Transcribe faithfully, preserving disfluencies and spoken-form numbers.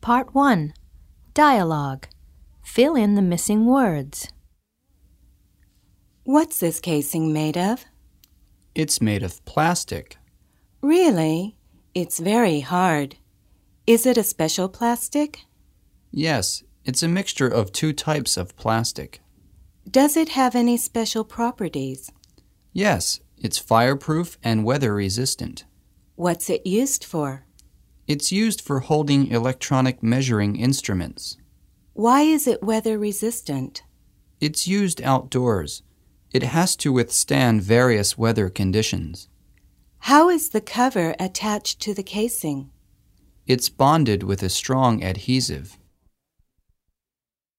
Part one. Dialogue. Fill in the missing words. What's this casing made of? It's made of plastic. Really? It's very hard. Is it a special plastic? Yes, it's a mixture of two types of plastic. Does it have any special properties? Yes, it's fireproof and weather resistant. What's it used for? It's used for holding electronic measuring instruments. Why is it weather resistant? It's used outdoors. It has to withstand various weather conditions. How is the cover attached to the casing? It's bonded with a strong adhesive.